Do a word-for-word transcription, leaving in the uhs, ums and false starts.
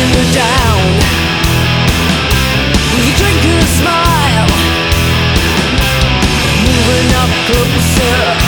her down. You drink her smile, moving up closer.